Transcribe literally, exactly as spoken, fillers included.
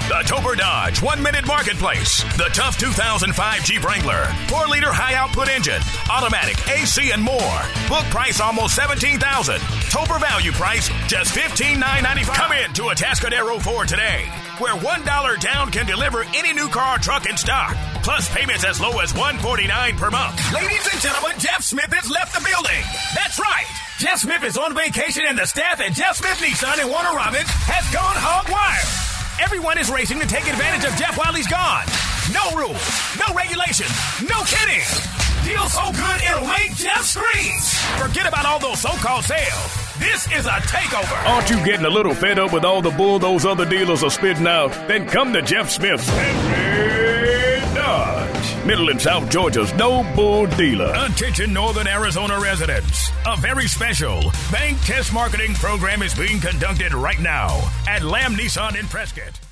The Topper Dodge one-minute marketplace. The tough two thousand five Jeep Wrangler. four-liter high-output engine. Automatic, A C, and more. Book price almost seventeen thousand dollars. Topper value price just fifteen thousand nine hundred ninety-five dollars. Come in to Atascadero Ford today, where one dollar down can deliver any new car or truck in stock. Plus payments as low as one hundred forty-nine dollars per month. Ladies and gentlemen, Jeff Smith has left the building. That's right. Jeff Smith is on vacation, and the staff at Jeff Smith Nissan in Warner Robins has gone hog wild. Everyone is racing to take advantage of Jeff while he's gone. No rules, no regulations, no kidding. Deal so good it'll make Jeff scream. Forget about all those so-called sales. This is a takeover. Aren't you getting a little fed up with all the bull those other dealers are spitting out? Then come to Jeff Smith's Henry Dodge. Middle and South Georgia's no bull dealer. Attention Northern Arizona residents. A very special bank test marketing program is being conducted right now at Lamb Nissan in Prescott.